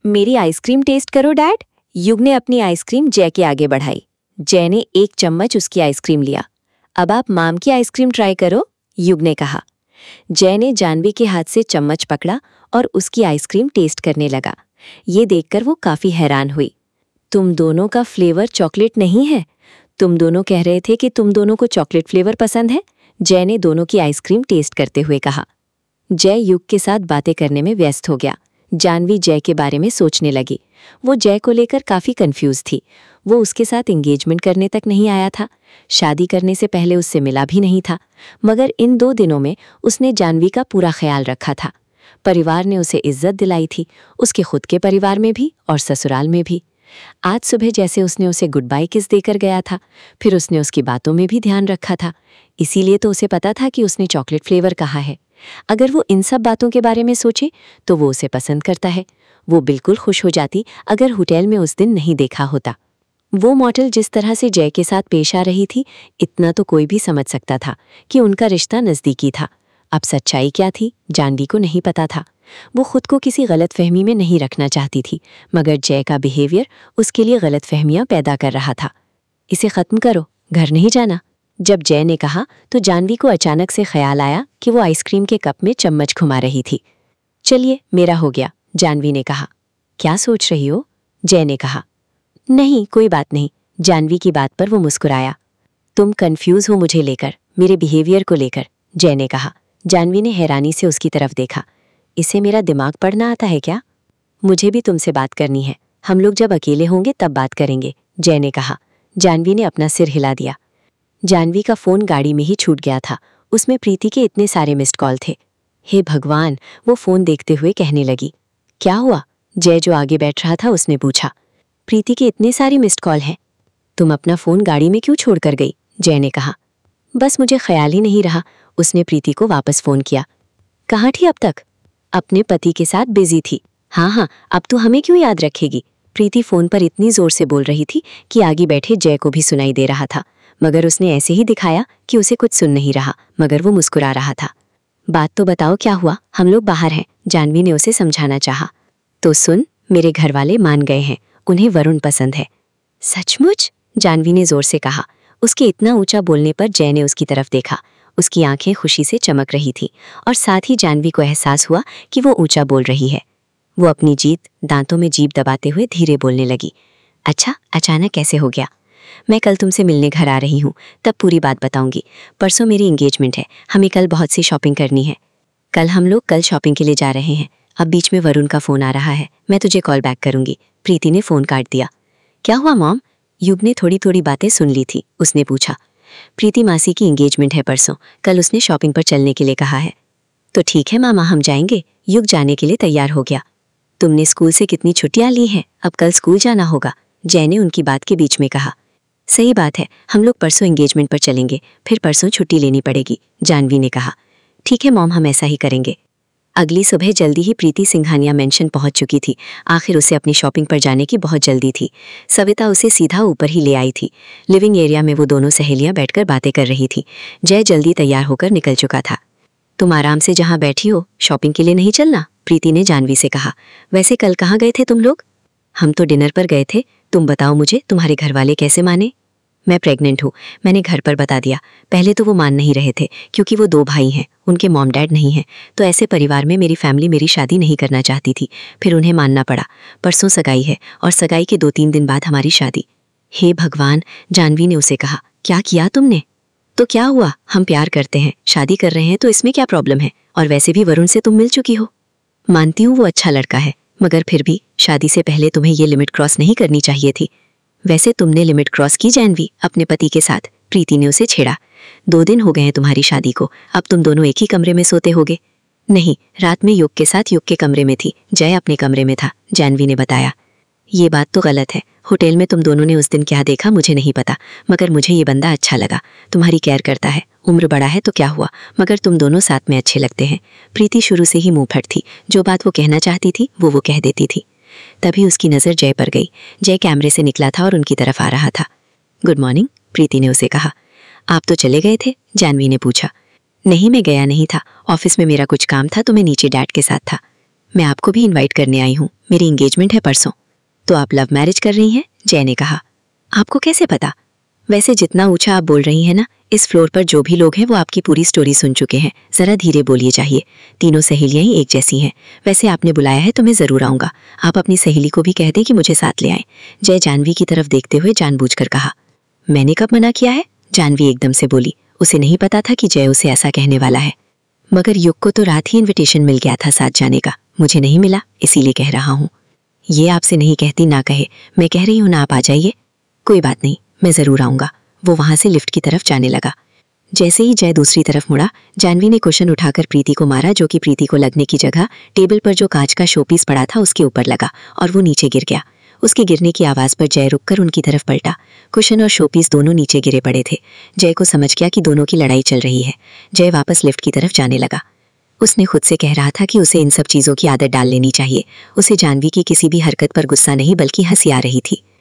मेरी ice cream test करो dad. युग ने अपनी आइसक्रीम जय के आगे बढ़ाई। जय ने एक चम्मच उसकी आइसक्रीम लिया। अब आप माम की आइसक्रीम ट्राई करो, युग ने कहा। जय ने जानवी के हाथ से चम्मच पकड़ा और उसकी आइसक्रीम टेस्ट करने लगा। ये देखकर वो काफी हैरान हुई। तुम दोनों का फ्लेवर चॉकलेट नहीं है। तुम दोनों कह रहे थे कि तुम दोनों को चॉकलेट फ्लेवर पसंद है, जय ने दोनों की आइसक्रीम टेस्ट करते हुए कहा। जय युग के साथ बातें करने में व्यस्त हो गया। जानवी जय के बारे में सोचने लगी। वो जय को लेकर काफी कंफ्यूज थी। वो उसके साथ एंगेजमेंट करने तक नहीं आया था, शादी करने से पहले उससे मिला भी नहीं था, मगर इन 2 दिनों में उसने जानवी का पूरा ख्याल रखा था। परिवार ने उसे इज्जत दिलाई थी, उसके खुद के परिवार में भी और ससुराल में भी। आज सुबह जैसे उसने उसे गुड बाय किस देकर गया था, फिर उसने उसकी बातों में भी ध्यान रखा था। इसीलिए तो उसे पता था कि उसने चॉकलेट फ्लेवर कहा है। अगर वो इन सब बातों के बारे में सोचे तो वो उसे पसंद करता है। वो बिल्कुल खुश हो जाती अगर होटल में उस दिन नहीं देखा होता। वो मॉडल जिस तरह से जय के साथ पेश आ रही थी, इतना तो कोई भी समझ सकता था कि उनका रिश्ता नज़दीकी था। अब सच्चाई क्या थी, जानवी को नहीं पता था। वो खुद को किसी गलतफहमी में नहीं रखना चाहती थी, मगर जय का बिहेवियर उसके लिए गलतफहमियां पैदा कर रहा था। इसे ख़त्म करो, घर नहीं जाना। जब जय ने कहा तो जानवी को अचानक से ख्याल आया कि वो आइसक्रीम के कप में चम्मच घुमा रही थी। चलिए, मेरा हो गया, जानवी ने कहा। क्या सोच रही हो, जय ने कहा। नहीं, कोई बात नहीं, जानवी की बात पर वो मुस्कुराया। तुम कंफ्यूज हो मुझे लेकर, मेरे बिहेवियर को लेकर, जय ने कहा। जानवी ने हैरानी से उसकी तरफ देखा। इसे मेरा दिमाग पढ़ना आता है क्या? मुझे भी तुमसे बात करनी है, हम लोग जब अकेले होंगे तब बात करेंगे, जय ने कहा। जानवी ने अपना सिर हिला दिया। जानवी का फोन गाड़ी में ही छूट गया था। उसमें प्रीति के इतने सारे मिस्ड कॉल थे। हे भगवान, वो फोन देखते हुए कहने लगी। क्या हुआ, जय जो आगे बैठ रहा था उसने पूछा। प्रीति के इतने सारे मिस्ड कॉल हैं। तुम अपना फोन गाड़ी में क्यों छोड़कर गई, जय ने कहा। बस मुझे ख्याल ही नहीं रहा। उसने प्रीति को वापस फोन किया। कहाँ थी अब तक? अपने पति के साथ बिजी थी। हाँ, अब तो हमें क्यों याद रखेगी? प्रीति फोन पर इतनी जोर से बोल रही थी कि आगे बैठे जय को भी सुनाई दे रहा था, मगर उसने ऐसे ही दिखाया कि उसे कुछ सुन नहीं रहा, मगर वो मुस्कुरा रहा था। बात तो बताओ, क्या हुआ? हम लोग बाहर हैं, जानवी ने उसे समझाना चाहा। तो सुन, मेरे घर वाले मान गए हैं, उन्हें वरुण पसंद है। सचमुच? जानवी ने जोर से कहा। उसके इतना ऊंचा बोलने पर जय ने उसकी तरफ देखा। उसकी आंखें खुशी से चमक रही थी और साथ ही जानवी को एहसास हुआ कि वो ऊंचा बोल रही है। वो अपनी जीत दांतों में जीभ दबाते हुए धीरे बोलने लगी। अच्छा, अचानक कैसे हो गया? मैं कल तुमसे मिलने घर आ रही हूँ, तब पूरी बात बताऊंगी। परसों मेरी एंगेजमेंट है, हमें कल बहुत सी शॉपिंग करनी है। हम लोग शॉपिंग के लिए जा रहे हैं। अब बीच में वरुण का फोन आ रहा है, मैं तुझे कॉल बैक करूंगी। प्रीति ने फोन काट दिया। क्या हुआ मॉम? युग ने थोड़ी थोड़ी बातें सुन ली थी, उसने पूछा। प्रीति मासी की एंगेजमेंट है परसों, कल उसने शॉपिंग पर चलने के लिए कहा है। तो ठीक है मामा, हम जाएंगे। युग जाने के लिए तैयार हो गया। तुमने स्कूल से कितनी छुट्टियां ली हैं, अब कल स्कूल जाना होगा, जय ने उनकी बात के बीच में कहा। सही बात है, हम लोग परसों एंगेजमेंट पर चलेंगे, फिर परसों छुट्टी लेनी पड़ेगी, जानवी ने कहा। ठीक है मॉम, हम ऐसा ही करेंगे। अगली सुबह जल्दी ही प्रीति सिंघानिया मेंशन पहुंच चुकी थी। आखिर उसे अपनी शॉपिंग पर जाने की बहुत जल्दी थी। सविता उसे सीधा ऊपर ही ले आई थी। लिविंग एरिया में वो दोनों सहेलियां बैठकर बातें कर रही थी। जय जल्दी तैयार होकर निकल चुका था। तुम आराम से जहां बैठी हो, शॉपिंग के लिए नहीं चलना, प्रीति ने जानवी से कहा। वैसे कल कहाँ गए थे तुम लोग? हम तो डिनर पर गए थे। तुम बताओ मुझे, तुम्हारे घर वाले कैसे माने? मैं प्रेग्नेंट हूँ, मैंने घर पर बता दिया। पहले तो वो मान नहीं रहे थे, क्योंकि वो 2 भाई हैं, उनके मॉम डैड नहीं हैं, तो ऐसे परिवार में मेरी फैमिली मेरी शादी नहीं करना चाहती थी। फिर उन्हें मानना पड़ा। परसों सगाई है और सगाई के 2-3 दिन बाद हमारी शादी। हे भगवान, जानवी ने उसे कहा। क्या किया तुमने? तो क्या हुआ, हम प्यार करते हैं, शादी कर रहे हैं, तो इसमें क्या प्रॉब्लम है? और वैसे भी वरुण से तुम मिल चुकी हो। मानती हूँ वो अच्छा लड़का है, मगर फिर भी शादी से पहले तुम्हें ये लिमिट क्रॉस नहीं करनी चाहिए थी। वैसे तुमने लिमिट क्रॉस की जानवी, अपने पति के साथ, प्रीति ने उसे छेड़ा। 2 दिन हो गए हैं तुम्हारी शादी को, अब तुम दोनों एक ही कमरे में सोते होगे। नहीं, रात में युग के साथ युग के कमरे में थी, जय अपने कमरे में था, जानवी ने बताया। ये बात तो गलत है। होटल में तुम दोनों ने उस दिन क्या देखा मुझे नहीं पता, मगर मुझे ये बंदा अच्छा लगा। तुम्हारी केयर करता है, उम्र बड़ा है तो क्या हुआ, मगर तुम दोनों साथ में अच्छे लगते हैं। प्रीति शुरू से ही मुंह फट थी, जो बात वो कहना चाहती थी वो कह देती थी। तभी उसकी नज़र जय पर गई। जय कैमरे से निकला था और उनकी तरफ आ रहा था। गुड मॉर्निंग, प्रीति ने उसे कहा। आप तो चले गए थे, जानवी ने पूछा। नहीं, मैं गया नहीं था, ऑफिस में मेरा कुछ काम था तो मैं नीचे डैड के साथ था। मैं आपको भी इनवाइट करने आई हूँ, मेरी एंगेजमेंट है परसों। तो आप लव मैरिज कर रही हैं? जय ने कहा। आपको कैसे पता? वैसे जितना ऊंचा आप बोल रही हैं ना, इस फ्लोर पर जो भी लोग हैं वो आपकी पूरी स्टोरी सुन चुके हैं। जरा धीरे बोलिए चाहिए। तीनों सहेलियां ही एक जैसी हैं। वैसे आपने बुलाया है तो मैं जरूर आऊंगा। आप अपनी सहेली को भी कह दें कि मुझे साथ ले आए। जय जानवी की तरफ देखते हुए जानबूझकर कहा। मैंने कब मना किया है? जानवी एकदम से बोली। उसे नहीं पता था कि जय उसे ऐसा कहने वाला है। मगर युग को तो रात ही इन्विटेशन मिल गया था साथ जाने का, मुझे नहीं मिला, इसीलिए कह रहा हूँ। ये आपसे नहीं कहती ना कहे, मैं कह रही हूँ ना, आप आ जाइए। कोई बात नहीं, मैं जरूर आऊंगा। वो वहां से लिफ्ट की तरफ जाने लगा। जैसे ही जय दूसरी तरफ मुड़ा, जानवी ने कुशन उठाकर प्रीति को मारा, जो कि प्रीति को लगने की जगह टेबल पर जो कांच का शोपीस पड़ा था उसके ऊपर लगा और वो नीचे गिर गया। उसके गिरने की आवाज पर जय रुककर उनकी तरफ पलटा। कुशन और शोपीस दोनों नीचे गिरे पड़े थे। जय को समझ गया कि दोनों की लड़ाई चल रही है। जय वापस लिफ्ट की तरफ जाने लगा। उसने खुद से कह रहा था कि उसे इन सब चीजों की आदत डाल लेनी चाहिए। उसे जानवी की किसी भी हरकत पर गुस्सा नहीं बल्कि हंसी आ रही थी।